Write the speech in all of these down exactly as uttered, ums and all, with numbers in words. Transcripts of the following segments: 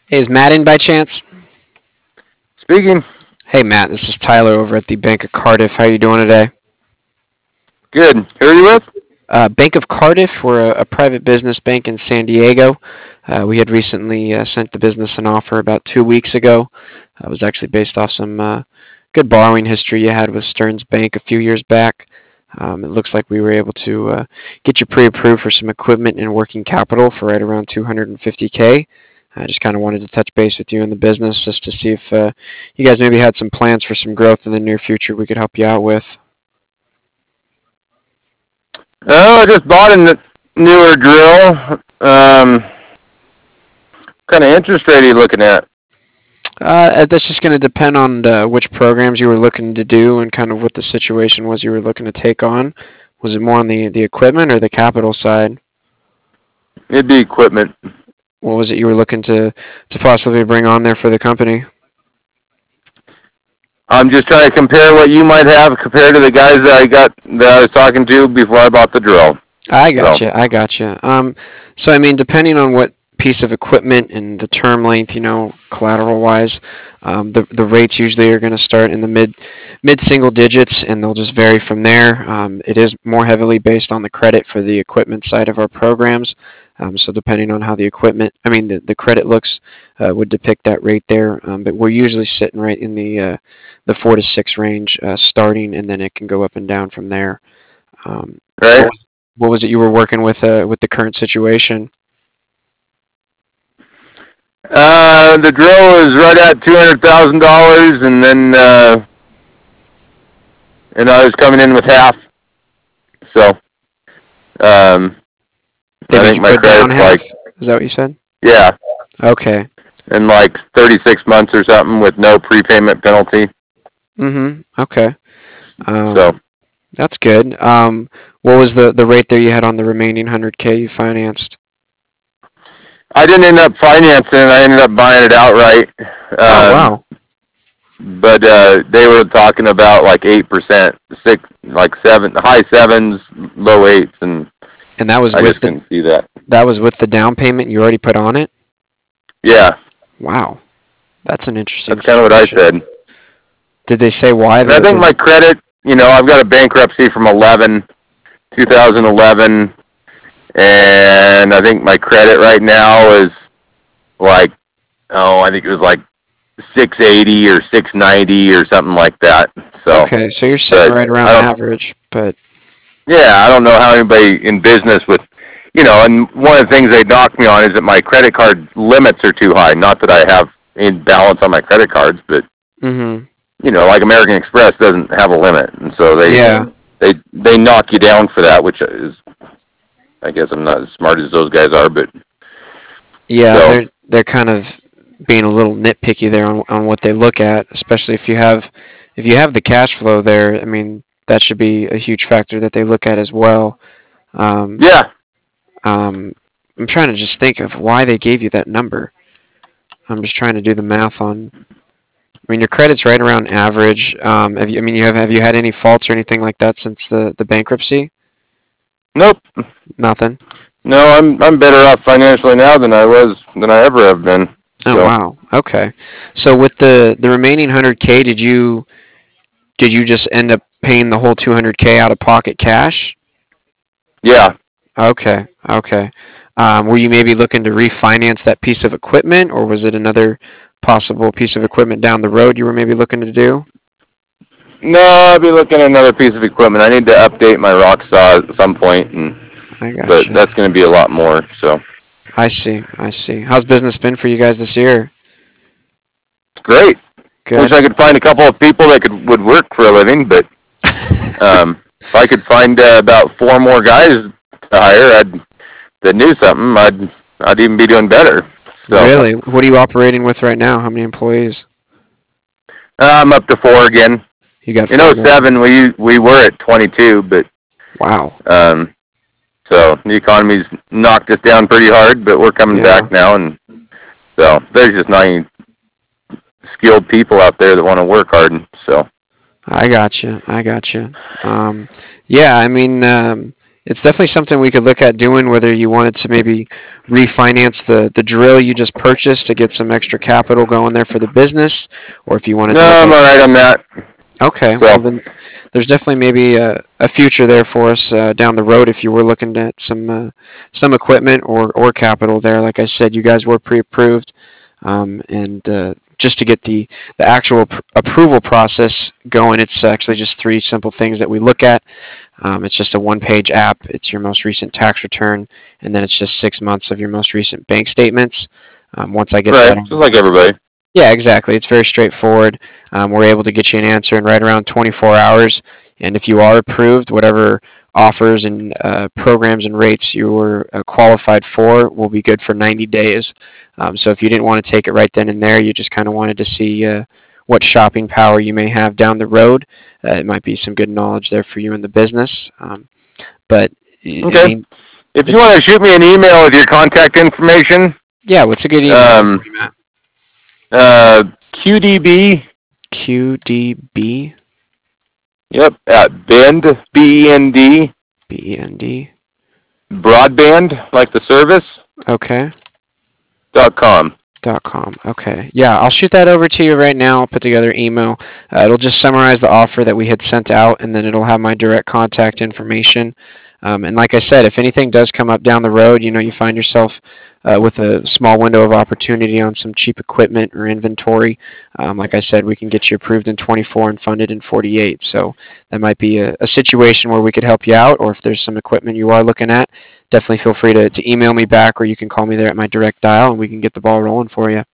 Hey, is Matt in by chance? Speaking. Hey, Matt, this is Tyler over at the Bank of Cardiff. How you doing today? Good. Who are you with? Uh, Bank of Cardiff, we're a, a private business bank in San Diego. Uh, we had recently uh, sent the business an offer about two weeks ago. Uh, it was actually based off some uh, good borrowing history you had with Stearns Bank a few years back. Um, it looks like we were able to uh, get you pre-approved for some equipment and working capital for right around two hundred fifty k. I just kind of wanted to touch base with you in the business just to see if uh, you guys maybe had some plans for some growth in the near future we could help you out with. Oh, I just bought a n- newer drill. Um, what kind of interest rate are you looking at? Uh, that's just going to depend on uh, which programs you were looking to do and kind of what the situation was you were looking to take on. Was it more on the, the equipment or the capital side? It'd be equipment. What was it you were looking to, to possibly bring on there for the company? I'm just trying to compare what you might have compared to the guys that I got that I was talking to before I bought the drill. I So, gotcha. I gotcha. Um, so I mean, depending on what piece of equipment and the term length, you know, collateral wise, um, the the rates usually are going to start in the mid mid single digits, and they'll just vary from there. Um, it is more heavily based on the credit for the equipment side of our programs. Um, so depending on how the equipment, I mean, the, the credit looks uh, would depict that rate there. Um, but we're usually sitting right in the uh, the four to six range uh, starting, and then it can go up and down from there. Um, right? what was what was it you were working with uh, with the current situation? Uh, the drill is right at two hundred thousand dollars, and then uh, and I was coming in with half. So, um, They I made think you my put down credit's like, half. Is that what you said? yeah, Okay. in like thirty-six months or something with no prepayment penalty. Mm-hmm. Okay. So Um, that's good. Um, what was the the rate there you had on the remaining one hundred k you financed? I didn't end up financing it. I ended up buying it outright. Oh Um, wow. but uh, they were talking about like eight percent, six, like seven, high sevens, low eights, and And that was I with just the couldn't see that. that was with the down payment you already put on it. Yeah, Wow. That's an interesting that's kind of what I situation. said. Did they say why And I the think the my credit, you know, I've got a bankruptcy from eleven, two thousand eleven, and I think my credit right now is like, oh, I think it was like six eighty or six ninety or something like that. So, Okay, so you're sitting but right I around don't, average, but yeah, I don't know how anybody in business with, you know, and one of the things they knock me on is that my credit card limits are too high. Not that I have in balance on my credit cards, but mm-hmm. you know, like American Express doesn't have a limit, and so they Yeah. they they knock you down for that, which is, I guess I'm not as smart as those guys are, but Yeah, so they're they're kind of being a little nitpicky there on, on what they look at, especially if you have if you have the cash flow there. I mean, that should be a huge factor that they look at as well. Um, yeah, um, I'm trying to just think of why they gave you that number. I'm just trying to do the math on. I mean, your credit's right around average. Um, have you? I mean, you have have you had any faults or anything like that since the the bankruptcy? nope, Nothing. no, I'm I'm better off financially now than I was than I ever have been. Oh So wow. Okay. So with the the remaining one hundred k, did you did you just end up paying the whole two hundred k out of pocket cash? yeah, Okay, okay. Um, were you maybe looking to refinance that piece of equipment, or was it another possible piece of equipment down the road you were maybe looking to do? no, I'll be looking at another piece of equipment. I need to update my rock saw at some point, and I but gotcha. that's going to be a lot more. So I see. I see. How's business been for you guys this year? it's great. Wish Good. I could find a couple of people that could would work for a living, but um, if I could find uh, about four more guys to hire, I'd that knew something, I'd I'd even be doing better. So Really? What are you operating with right now? How many employees? I'm up to four again. You got In four now. oh seven, we we were at twenty-two, but Wow. um, so the economy's knocked us down pretty hard, but we're coming Yeah. back now, and so there's just not any skilled people out there that want to work hard. So I gotcha. I gotcha. Um, yeah, I mean, um, it's definitely something we could look at doing. Whether you wanted to maybe refinance the the drill you just purchased to get some extra capital going there for the business, or if you wanted No, to look I'm at. all right on that. Okay, So, well then, there's definitely maybe a, a future there for us uh, down the road if you were looking at some uh, some equipment or or capital there. Like I said, you guys were pre-approved, um, and uh, just to get the the actual pr- approval process going, it's actually just three simple things that we look at. Um, it's just a one-page app. It's your most recent tax return, and then it's just six months of your most recent bank statements. Um, once I get right, that just on, like everybody. yeah, exactly. It's very straightforward. Um, we're able to get you an answer in right around twenty-four hours. And if you are approved, whatever offers and uh, programs and rates you were uh, qualified for will be good for ninety days. Um, so if you didn't want to take it right then and there, you just kind of wanted to see uh, what shopping power you may have down the road, uh, it might be some good knowledge there for you in the business. Um, but, I Okay. mean, If you it's, want to shoot me an email with your contact information, yeah, what's a good email there um, for you, Matt? uh, Q D B, Q D B yep, at Bend, B E N D, B E N D. broadband, like the service, Okay. dot com. Dot com. Okay. Yeah, I'll shoot that over to you right now. I'll put together an email. Uh, it'll just summarize the offer that we had sent out, and then it'll have my direct contact information. Um, and like I said, if anything does come up down the road, you know, you find yourself uh, with a small window of opportunity on some cheap equipment or inventory, um, like I said, we can get you approved in twenty-four and funded in forty-eight. So that might be a, a situation where we could help you out, or if there's some equipment you are looking at, definitely feel free to, to email me back, or you can call me there at my direct dial, and we can get the ball rolling for you.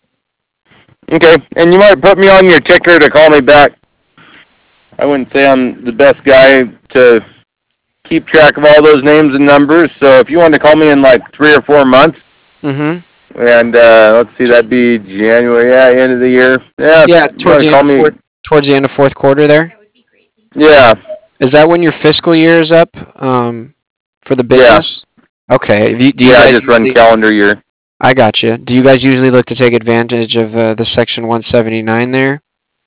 Okay, and you might put me on your ticker to call me back. I wouldn't say I'm the best guy to keep track of all those names and numbers, so if you want to call me in like three or four months, Mm-hmm. and uh, let's see, that'd be January, yeah, end of the year. Yeah, Yeah, if you want towards to the end call of me, fourth, towards the end of fourth quarter there. yeah, Is that when your fiscal year is up um, for the yeah, business? Okay. Do you, do you yeah, I guys just run usually? calendar year. I got you. Do you guys usually look to take advantage of uh, the Section one seventy-nine there?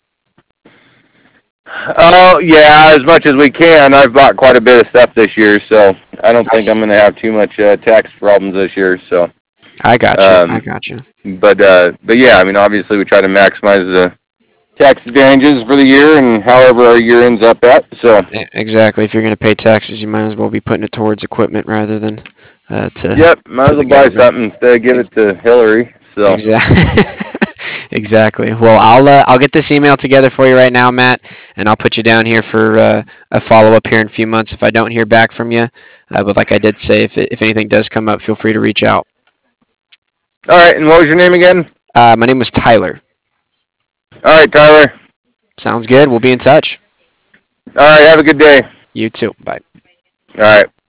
Oh, yeah, as much as we can. I've bought quite a bit of stuff this year, so I don't think I'm going to have too much uh, tax problems this year, so. I got you. I Um, got you. but, uh, but yeah, I mean, obviously we try to maximize the tax advantages for the year and however our year ends up at, so. E- Exactly. If you're going to pay taxes, you might as well be putting it towards equipment rather than uh, to Yep, might to as the well buy government. something instead of give it to Hillary, so. Exactly. Exactly. Well, I'll uh, I'll get this email together for you right now, Matt, and I'll put you down here for uh, a follow up here in a few months if I don't hear back from you. Uh, but like I did say, if if anything does come up, feel free to reach out. All right, and what was your name again? Uh, my name was Tyler. All right, Tyler. Sounds good. We'll be in touch. All right, have a good day. You too. Bye. All right.